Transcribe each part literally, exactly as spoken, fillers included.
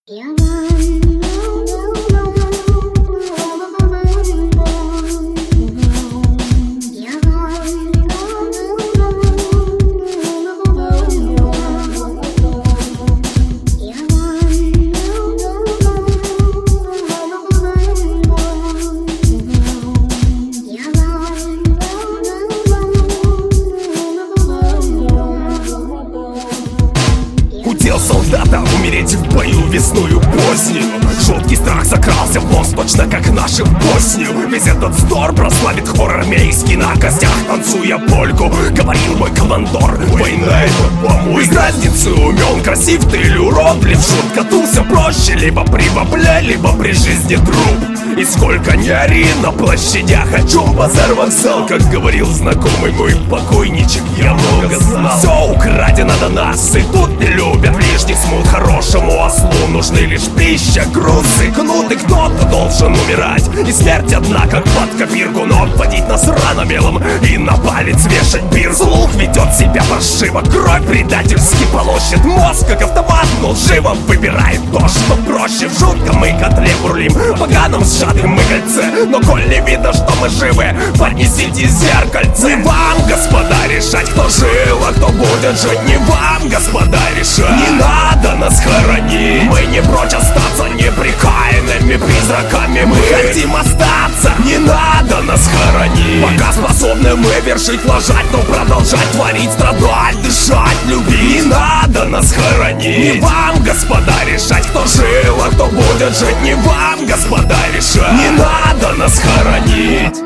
Удел солдата умереть в бою весною позднюю. Жуткий страх закрался в мозг, точно как наши в Боснию. Весь этот вздор прославит хор армейский на костях, танцуя польку. Говорил мой командор, война это по-моему без разницы, умен, красив ты или уродлив. Шутка тут все проще, либо при бабле, либо при жизни труп. И сколько не ори на площадях, о чем базар вокзал. Как говорил знакомый мой покойничек, я много знал. Все украдено до нас, и тут не любят лишних смут. Хорошему ослу нужны лишь пища, грузы, кнут. И кто-то должен умирать, и смерть одна, как под копирку. Но обводить нас рано-белым и на палец вешать бир. Слух ведет себя паршиво, кровь предательски полощет мозг, как автомат, но лживо выбирает то, что проще. В жутком мы котле бурлим, поганом сжатым мы кольце. Но коль не видно, что мы живы, поднесите зеркальце. Не вам, господа, решать, кто жил, а кто будет жить. Не вам, господа, решать. Не надо нас хоронить. Мы не прочь остаться неприкаянными призраками. Мы хотим остаться. Не надо нас хоронить. Пока способны мы вершить, ложать, но продолжать творить, страдать, дышать, любить. Не надо нас хоронить. Не вам, господа, решать, кто жил, а кто будет жить. Не вам, господа, решать. Не надо нас хоронить.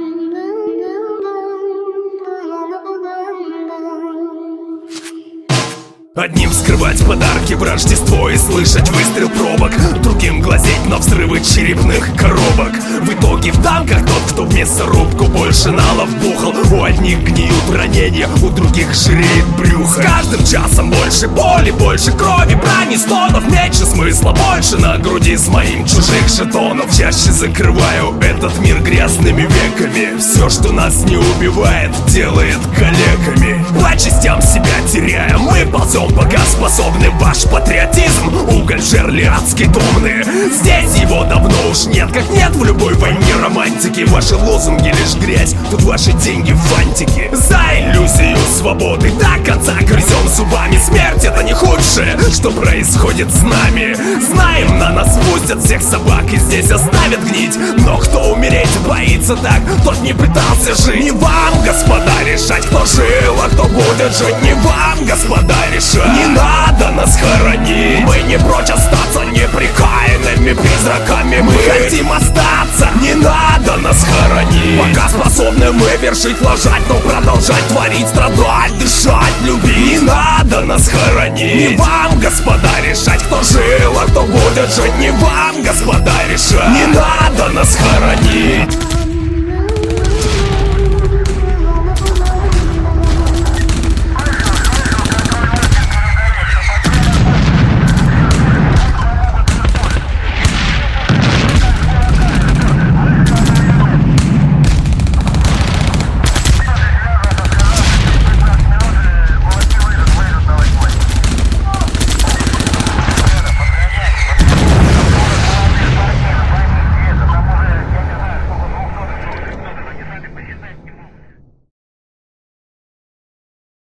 Одним вскрывать подарки в Рождество и слышать выстрел пробок, другим глазеть на взрывы черепных коробок. В итоге в танках тот, кто в мясорубку больше налов бухал. У одних гниют ранения, у других жиреет брюхо. С каждым часом больше боли, больше крови, брани, стонов, меньше смысла, больше на груди с моим чужих жетонов. Чаще закрываю этот мир грязными веками. Все, что нас не убивает, делает калеками. По частям себя теряем, мы ползем, пока способны ваш патриотизм. Уголь, жерли адский томны. Здесь его давно уж нет, как нет в любой войне романтики. Ваши лозунги лишь грязь, тут ваши деньги фантики. За иллюзию свободы до конца грызем зубами. Смерть это не худшее, что происходит с нами. Знаем, на нас пустят всех собак и здесь оставят гнить. Но кто умереть боится так, тот не пытался жить. Не вам, господа, решать, кто жил, а кто будет жить. Не вам, господа, решать. Не надо нас хоронить. Мы не прочь остаться неприкаянными призраками. Мы хотим остаться. Не надо нас хоронить. Пока способны мы вершить, ложать, но продолжать творить, страдать, дышать, любить. Не надо нас хоронить. Не вам, господа, решать, кто жил, а кто будет жить. Не вам, господа, решать. Не надо нас хоронить.